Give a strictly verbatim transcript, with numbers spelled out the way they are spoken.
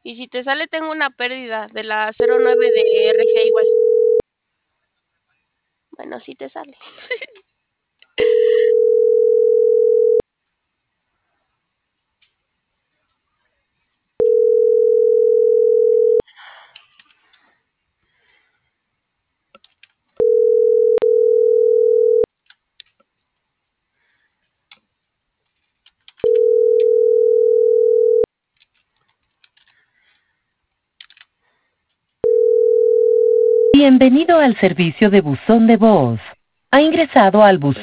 Y si te sale, tengo una pérdida de la cero nueve de R G igual. Bueno, sí te sale. Bienvenido al servicio de buzón de voz. Ha ingresado al buzón